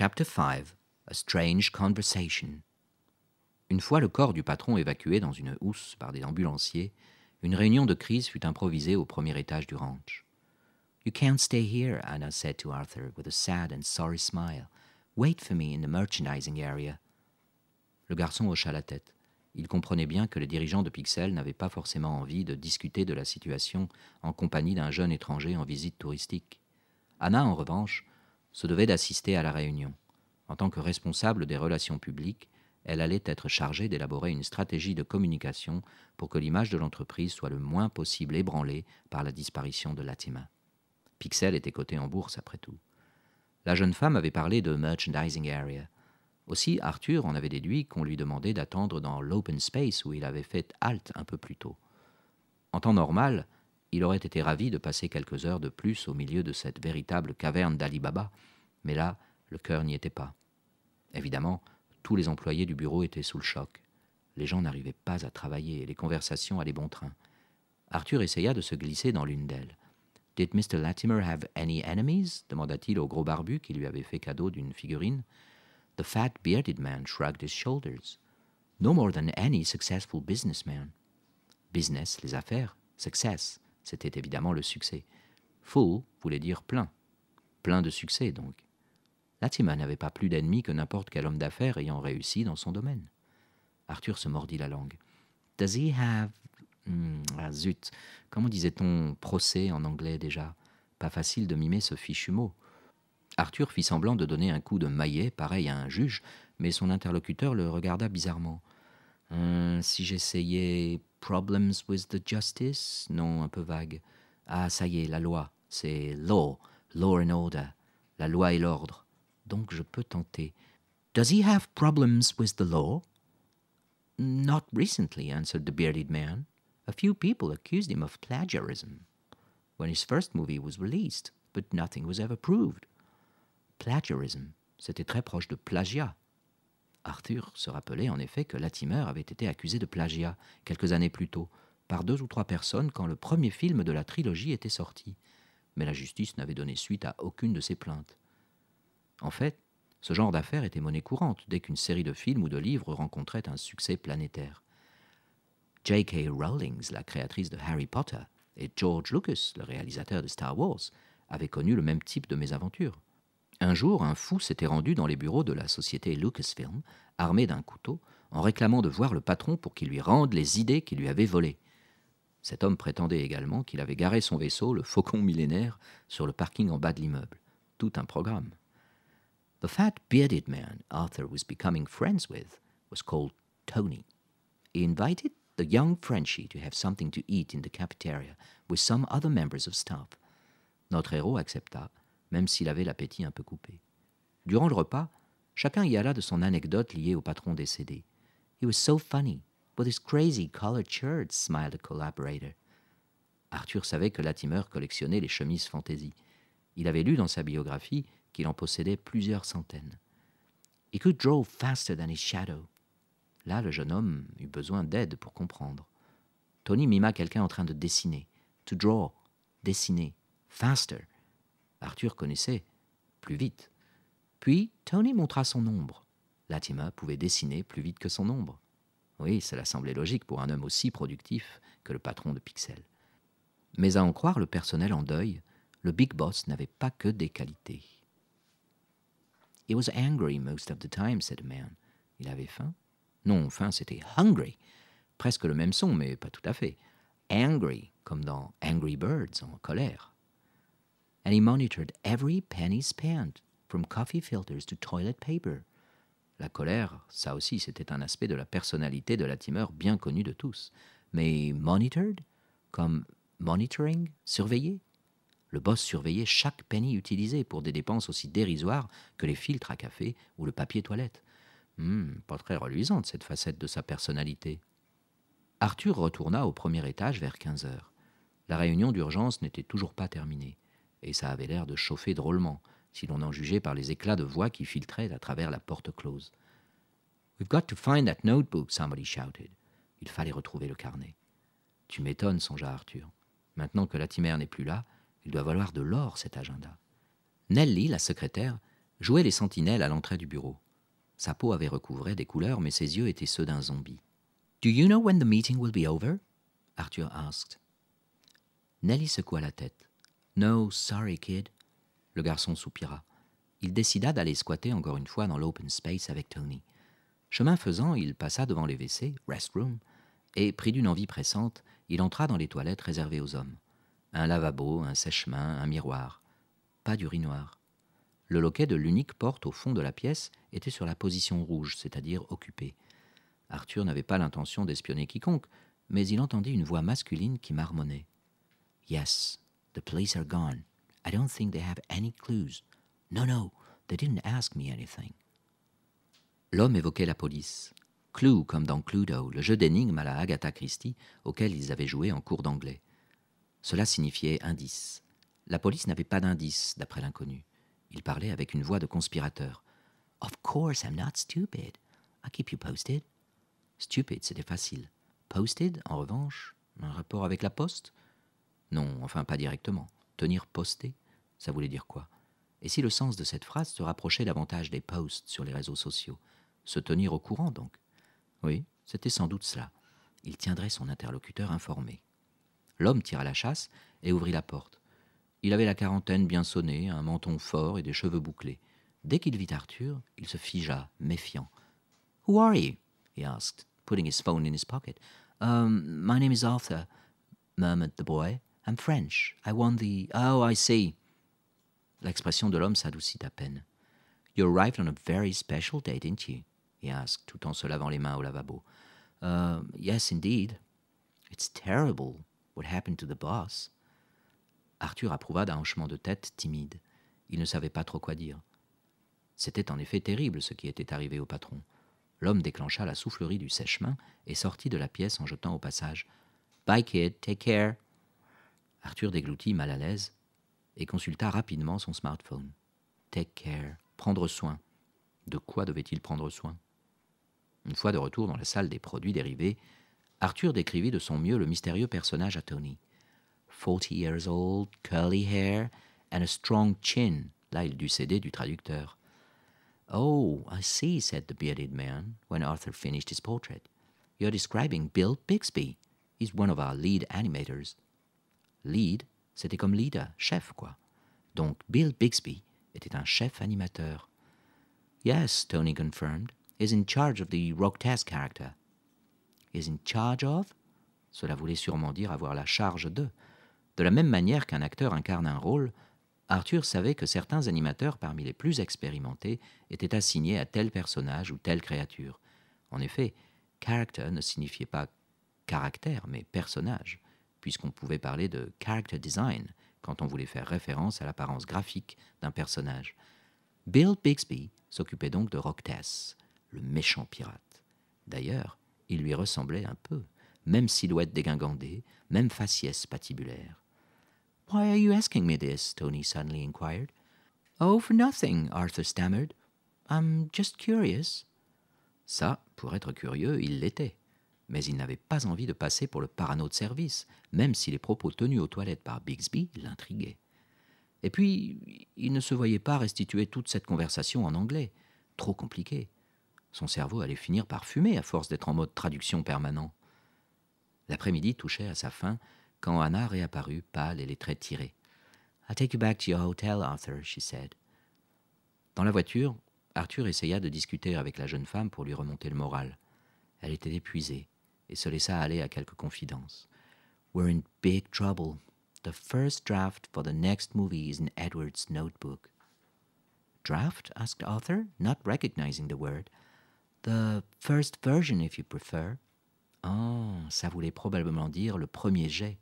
Chapter 5. A Strange Conversation. Une fois le corps du patron évacué dans une housse par des ambulanciers, une réunion de crise fut improvisée au premier étage du ranch. « You can't stay here," Anna said to Arthur with a sad and sorry smile. « Wait for me in the merchandising area. » Le garçon hocha la tête. Il comprenait bien que les dirigeants de Pixel n'avaient pas forcément envie de discuter de la situation en compagnie d'un jeune étranger en visite touristique. Anna, en revanche, se devait d'assister à la réunion. En tant que responsable des relations publiques, elle allait être chargée d'élaborer une stratégie de communication pour que l'image de l'entreprise soit le moins possible ébranlée par la disparition de Latimer. Pixel était coté en bourse, après tout. La jeune femme avait parlé de merchandising area. Aussi, Arthur en avait déduit qu'on lui demandait d'attendre dans l'open space où il avait fait halte un peu plus tôt. En temps normal, il aurait été ravi de passer quelques heures de plus au milieu de cette véritable caverne d'Ali Baba, mais là, le cœur n'y était pas. Évidemment, tous les employés du bureau étaient sous le choc. Les gens n'arrivaient pas à travailler et les conversations allaient bon train. Arthur essaya de se glisser dans l'une d'elles. « Did Mr. Latimer have any enemies » demanda-t-il au gros barbu qui lui avait fait cadeau d'une figurine. The fat bearded man shrugged his shoulders. « No more than any successful businessman. » Business, les affaires, success, c'était évidemment le succès. Full voulait dire plein. Plein de succès, donc. Latimer n'avait pas plus d'ennemis que n'importe quel homme d'affaires ayant réussi dans son domaine. Arthur se mordit la langue. « Does he have... » Ah zut, comment disait-on procès en anglais déjà? Pas facile de mimer ce fichu mot. Arthur fit semblant de donner un coup de maillet, pareil à un juge, mais son interlocuteur le regarda bizarrement. Si j'essayais « Problems with the justice » Non, un peu vague. Ah, ça y est, la loi. C'est « law »,« law and order », la loi et l'ordre. Donc je peux tenter. « Does he have problems with the law ?»« Not recently," answered the bearded man. A few people accused him of plagiarism when his first movie was released, but nothing was ever proved. Plagiarism, c'était très proche de plagiat. Arthur se rappelait en effet que Latimer avait été accusé de plagiat quelques années plus tôt, par 2 ou 3 personnes quand le premier film de la trilogie était sorti. Mais la justice n'avait donné suite à aucune de ces plaintes. En fait, ce genre d'affaire était monnaie courante dès qu'une série de films ou de livres rencontrait un succès planétaire. J.K. Rowling, la créatrice de Harry Potter, et George Lucas, le réalisateur de Star Wars, avaient connu le même type de mésaventure. Un jour, un fou s'était rendu dans les bureaux de la société Lucasfilm, armé d'un couteau, en réclamant de voir le patron pour qu'il lui rende les idées qu'il lui avait volées. Cet homme prétendait également qu'il avait garé son vaisseau, le Faucon millénaire, sur le parking en bas de l'immeuble. Tout un programme. The fat bearded man Arthur was becoming friends with was called Tony. He invited the young Frenchie to have something to eat in the cafeteria with some other members of staff. Notre héros accepta, même s'il avait l'appétit un peu coupé. Durant le repas, chacun y alla de son anecdote liée au patron décédé. « He was so funny, with his crazy colored shirts," smiled a collaborator. Arthur savait que Latimer collectionnait les chemises fantaisie. Il avait lu dans sa biographie qu'il en possédait plusieurs centaines. « He could draw faster than his shadow. » Là, le jeune homme eut besoin d'aide pour comprendre. Tony mima quelqu'un en train de dessiner. « To draw » dessiner. « Faster » Arthur connaissait. Plus vite. Puis, Tony montra son ombre. Latimer pouvait dessiner plus vite que son ombre. Oui, cela semblait logique pour un homme aussi productif que le patron de Pixel. Mais à en croire le personnel en deuil, le Big Boss n'avait pas que des qualités. « He was angry most of the time," said a man. Il avait faim? Non, faim, c'était « hungry ». Presque le même son, mais pas tout à fait. « Angry », comme dans « Angry Birds », en colère. And he monitored every penny spent, from coffee filters to toilet paper. La colère, ça aussi, c'était un aspect de la personnalité de Latimer bien connu de tous. Mais monitored, comme monitoring, surveiller. Le boss surveillait chaque penny utilisé pour des dépenses aussi dérisoires que les filtres à café ou le papier toilette. Pas très reluisante cette facette de sa personnalité. Arthur retourna au premier étage vers 15 heures. La réunion d'urgence n'était toujours pas terminée. Et ça avait l'air de chauffer drôlement, si l'on en jugeait par les éclats de voix qui filtraient à travers la porte close. « We've got to find that notebook," somebody shouted. Il fallait retrouver le carnet. « Tu m'étonnes," songea Arthur. « Maintenant que Latimer n'est plus là, il doit valoir de l'or, cet agenda. » Nellie, la secrétaire, jouaient les sentinelles à l'entrée du bureau. Sa peau avait recouvré des couleurs, mais ses yeux étaient ceux d'un zombie. « Do you know when the meeting will be over? » Arthur asked. Nellie secoua la tête. « No, sorry, kid. » Le garçon soupira. Il décida d'aller squatter encore une fois dans l'open space avec Tony. Chemin faisant, il passa devant les WC, restroom, et, pris d'une envie pressante, il entra dans les toilettes réservées aux hommes. Un lavabo, un sèche-main, un miroir. Pas d'urinoir. Le loquet de l'unique porte au fond de la pièce était sur la position rouge, c'est-à-dire occupée. Arthur n'avait pas l'intention d'espionner quiconque, mais il entendit une voix masculine qui marmonnait. « Yes, the police are gone. I don't think they have any clues. No, they didn't ask me anything. » L'homme évoquait la police. Clue comme dans Cluedo, le jeu d'énigmes à la Agatha Christie auquel ils avaient joué en cours d'anglais. Cela signifiait indice. La police n'avait pas d'indice, d'après l'inconnu. Il parlait avec une voix de conspirateur. « Of course, I'm not stupid. I'll keep you posted. » Stupid, c'était facile. Posted, en revanche, un rapport avec la poste? Non, enfin pas directement. Tenir posté, ça voulait dire quoi? Et si le sens de cette phrase se rapprochait davantage des posts sur les réseaux sociaux? Se tenir au courant, donc? Oui, c'était sans doute cela. Il tiendrait son interlocuteur informé. L'homme tira la chasse et ouvrit la porte. Il avait la quarantaine bien sonnée, un menton fort et des cheveux bouclés. Dès qu'il vit Arthur, il se figea, méfiant. « Who are you? » he asked, putting his phone in his pocket. « My name is Arthur, » murmured the boy. « I'm French. I won the... Oh, I see. » L'expression de l'homme s'adoucit à peine. « You arrived on a very special day, didn't you? » he asked, tout en se lavant les mains au lavabo. « Yes, indeed. It's terrible what happened to the boss. » Arthur approuva d'un hochement de tête timide. Il ne savait pas trop quoi dire. C'était en effet terrible ce qui était arrivé au patron. L'homme déclencha la soufflerie du sèche-main et sortit de la pièce en jetant au passage « Bye, kid, take care. » Arthur dégloutit mal à l'aise et consulta rapidement son smartphone. « Take care, prendre soin. » De quoi devait-il prendre soin? Une fois de retour dans la salle des produits dérivés, Arthur décrivit de son mieux le mystérieux personnage à Tony. 40 years old, curly hair, and a strong chin. Là, il dut céder du traducteur. « Oh, I see, » said the bearded man, when Arthur finished his portrait. « You're describing Bill Bixby. He's one of our lead animators. » Lead, c'était comme leader, chef, quoi. Donc, Bill Bixby était un chef animateur. « Yes, » Tony confirmed. « He's in charge of the Rock-Test character. »« He's in charge of ?» Cela voulait sûrement dire avoir la charge de. De la même manière qu'un acteur incarne un rôle, Arthur savait que certains animateurs parmi les plus expérimentés étaient assignés à tel personnage ou telle créature. En effet, character ne signifiait pas caractère, mais personnage, puisqu'on pouvait parler de character design quand on voulait faire référence à l'apparence graphique d'un personnage. Bill Bixby s'occupait donc de Rock-Test, le méchant pirate. D'ailleurs, il lui ressemblait un peu, même silhouette dégingandée, même faciès patibulaire. « Why are you asking me this? » Tony suddenly inquired. « Oh, for nothing, » Arthur stammered. « I'm just curious. » Ça, pour être curieux, il l'était. Mais il n'avait pas envie de passer pour le parano de service, même si les propos tenus aux toilettes par Bixby l'intriguaient. Et puis, il ne se voyait pas restituer toute cette conversation en anglais. Trop compliqué. Son cerveau allait finir par fumer à force d'être en mode traduction permanent. L'après-midi touchait à sa fin quand Anna réapparut, pâle et les traits tirés. « I'll take you back to your hotel, Arthur, » she said. Dans la voiture, Arthur essaya de discuter avec la jeune femme pour lui remonter le moral. Elle était épuisée et se laissa aller à quelques confidences. « We're in big trouble. The first draft for the next movie is in Edward's notebook. »« Draft? » asked Arthur, not recognizing the word. « The first version, if you prefer. » Oh, ça voulait probablement dire le premier jet.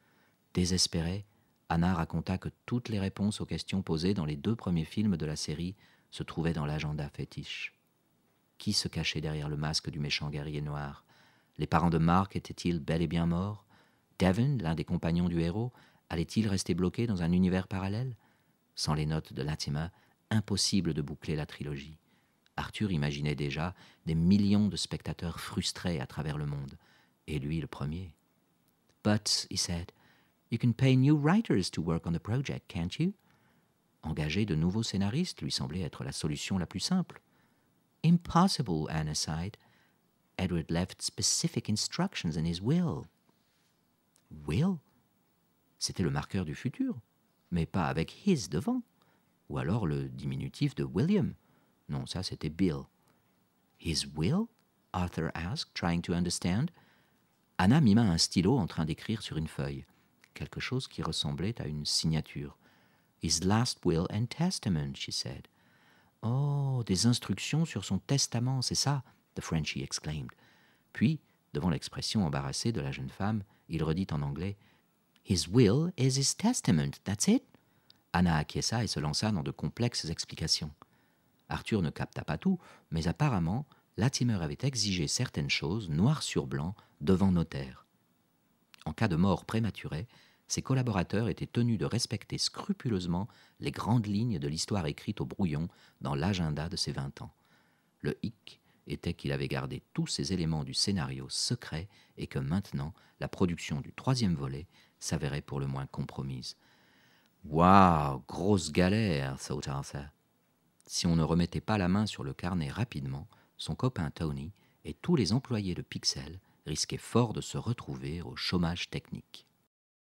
Désespérée, Anna raconta que toutes les réponses aux questions posées dans les 2 premiers films de la série se trouvaient dans l'agenda fétiche. Qui se cachait derrière le masque du méchant guerrier noir? Les parents de Mark étaient-ils bel et bien morts? Devon, l'un des compagnons du héros, allait-il rester bloqué dans un univers parallèle? Sans les notes de Latimer, impossible de boucler la trilogie. Arthur imaginait déjà des millions de spectateurs frustrés à travers le monde, et lui le premier. « But, » he said, « you can pay new writers to work on the project, can't you? » Engager de nouveaux scénaristes lui semblait être la solution la plus simple. Impossible, Anna sighed. Edward left specific instructions in his will. Will? C'était le marqueur du futur, mais pas avec his devant. Ou alors le diminutif de William. Non, ça c'était Bill. His will? Arthur asked, trying to understand. Anna mima un stylo en train d'écrire sur une feuille, quelque chose qui ressemblait à une signature. His last will and testament, she said. Oh, des instructions sur son testament, c'est ça, the Frenchie exclaimed. Puis, devant l'expression embarrassée de la jeune femme, il redit en anglais « His will is his testament, that's it ?» Anna acquiesça et se lança dans de complexes explications. Arthur ne capta pas tout, mais apparemment, Latimer avait exigé certaines choses, noir sur blanc, devant notaire. En cas de mort prématurée, ses collaborateurs étaient tenus de respecter scrupuleusement les grandes lignes de l'histoire écrite au brouillon dans l'agenda de ses 20 ans. Le hic était qu'il avait gardé tous ces éléments du scénario secrets et que maintenant, la production du 3e volet s'avérait pour le moins compromise. « Waouh, grosse galère !» thought Arthur. Si on ne remettait pas la main sur le carnet rapidement, son copain Tony et tous les employés de Pixel risquaient fort de se retrouver au chômage technique.